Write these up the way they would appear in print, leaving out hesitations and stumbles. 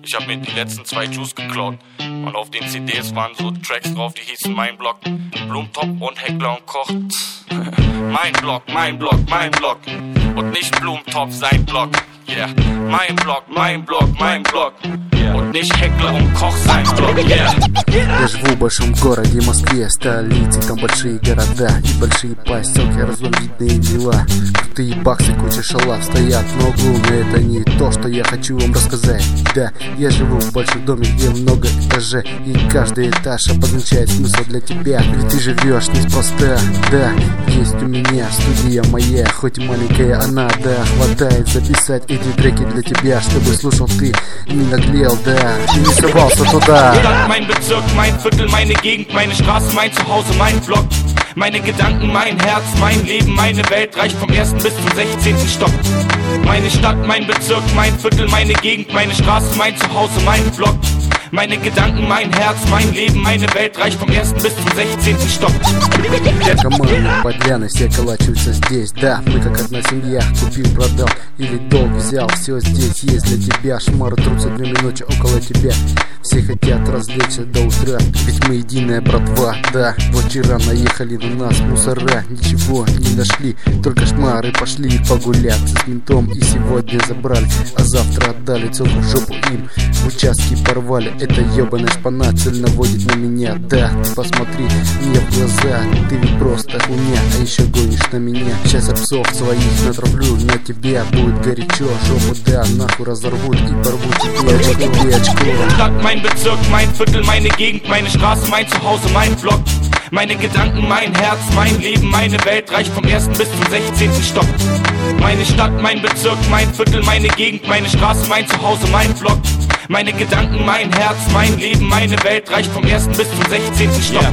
Ich hab mir die letzten 2 Juice geklaut. Und auf den CDs waren so Tracks drauf, die hießen Mein Block, Blumentop und Heckler und Koch. Mein Block, mein Block, mein Block. Und nicht Blumentop, sein Block. Yeah. Mein Block, mein Block, mein Block. Und nicht Heckler und Koch, sein Block. Yeah. Я живу в большом городе Москве, столице, там большие города и большие поселки, разновидные дела. Крутые баксы, куча шалав стоят на углу, но это не то, что я хочу вам рассказать. Да, я живу в большом доме, где много этажей, и каждый этаж обозначает смысл для тебя. Ведь ты живешь неспроста. Да, есть у меня студия моя, хоть и маленькая она, да, хватает записать эти треки для тебя, чтобы слушал ты, не наглел, да, и не совался туда. Mein Bezirk, mein Viertel, meine Gegend, meine Straße, mein Zuhause, mein Block. Meine Gedanken, mein Herz, mein Leben, meine Welt reicht vom 1. bis zum 16. Stock. Meine Stadt, mein Bezirk, mein Viertel, meine Gegend, meine Straße, mein Zuhause, mein Block. Meine Gedanken, mein Herz, mein Leben, meine Welt reicht vom 1. bis zum 16. Stock. Команда подляны, все колачиваются здесь. Да, мы как одна семья, купил, продал или долг взял. Все здесь есть для тебя, шмары трутся днем и ночью около тебя. Все хотят развлечься до утра, ведь мы единая братва. Да, вот вчера наехали на нас мусора, ничего не нашли, только шмары пошли погуляться с ментом и сегодня забрали, а завтра отдали целую жопу им. В участке порвали, эта ебаная шпана цель наводит на меня. Да, ты посмотри мне в глаза, ты ведь просто хуйня, а еще гонишь на меня. Сейчас псов своих натравлю на тебя, будет горячо, жопу да, нахуй разорвут и порвут тебе очко. Mein Bezirk, mein Viertel, meine Gegend, meine Straße, mein Zuhause, mein Block. Meine Gedanken, mein Herz, mein Leben, meine Welt reicht vom 1. bis zum 16. Stock. Meine Stadt, mein Bezirk, mein Viertel, meine Gegend, meine Straße, mein Zuhause, mein Block. Meine Gedanken, mein Herz, mein Leben, meine Welt reicht vom 1. bis zum 16. Stock.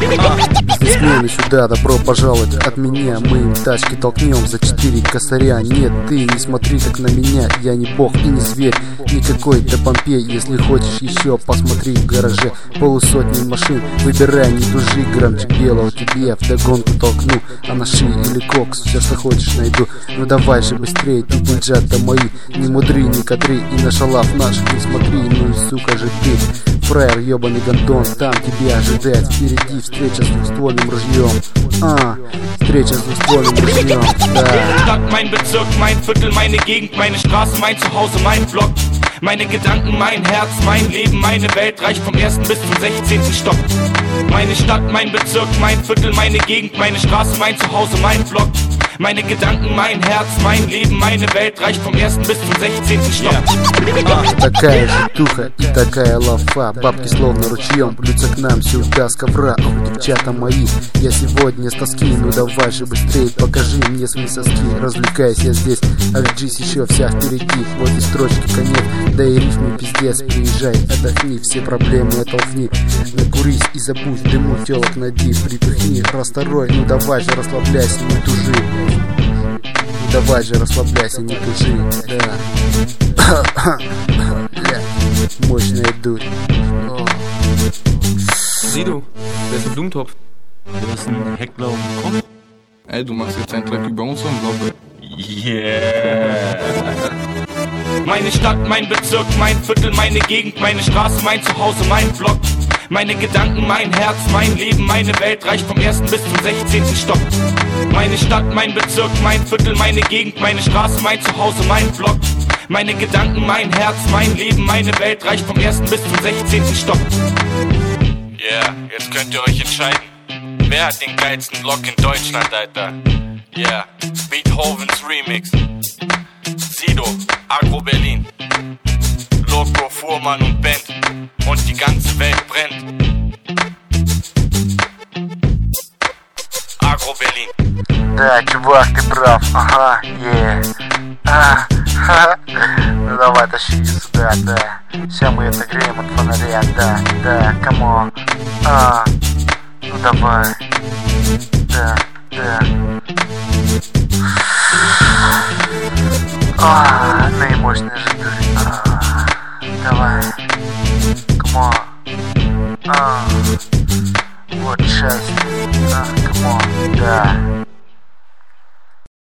Бизнесмены сюда, добро пожаловать от меня. Мы им тачки толкнем за 4 косаря. Нет, ты не смотри так на меня, я не бог и не зверь, не какой-то Помпей. Если хочешь еще, посмотри в гараже, полусотни машин. Выбирай, не тужи, граммчик белого тебе вдогонку толкну. А на шее или кокс, все что хочешь найду. Ну давай же быстрее, ты деньжата мои. Не мудри, не кадри, и на шалав наших не смотри. Ну и сука же ты, фраер, ебаный гандон, там тебя ожидает впереди встреча с двухствольным ружьем. Встреча с двухствольным ружьем, да. Mein Bezirk, mein Viertel, meine Gegend, meine Straße, mein Zuhause, mein Block. Meine Gedanken, mein Herz, mein Leben, meine Welt reicht vom 1. bis zum 16. Stock. Meine Stadt, mein Bezirk, mein Viertel, meine Gegend, meine Straße, mein Zuhause, mein Block. Meine Gedanken, mein Herz, mein Leben, meine Welt reicht vom 1. bis zum 16. Stock. Такая житуха и такая лафа, бабки словно ручьем плюются к нам сюда с ковра. Ох, девчата мои, я сегодня с тоски, ну давай же быстрее, покажи мне свои соски. Развлекаюсь я здесь, а ведь жизнь еще вся впереди. Вот и строчки конец, да и рифмы пиздец. Приезжай, отдохни, все проблемы оттолкни, накурись и забудь, дыму телок найди, припихни, раз второй, ну давай же расслабляйся, не тужи. Давай же расслабляйся, не тужи, да. Мощная дурь. Sido, wer ist ein Blumentopf? Das ist ein Heckler und Koch. Ey, du machst jetzt einen Track über uns und Block. Yeah. Meine Stadt, mein Bezirk, mein Viertel, meine Gegend, meine Straße, mein Zuhause, mein Block. Meine Gedanken, mein Herz, mein Leben, meine Welt reicht vom 1. bis zum 16. Stock. Meine Stadt, mein Bezirk, mein Viertel, meine Gegend, meine Straße, mein Zuhause, mein Block. Meine Gedanken, mein Herz, mein Leben, meine Welt reicht vom 1. bis zum 16. Stock. Yeah, jetzt könnt ihr euch entscheiden. Wer hat den geilsten Block in Deutschland, Alter? Yeah, Beethovens Remix. Sido, Agro Berlin. Loco, Fuhrmann und Band. Und die ganze Welt brennt. Agro Berlin. Да, чувак, ты прав, ага, Ну давай, тащи сюда, да. Сейчас мы отогреем от фонаря, да, камон. Ну давай, да. Наимощная же ты. Давай, камон. Вот счастье, камон, да.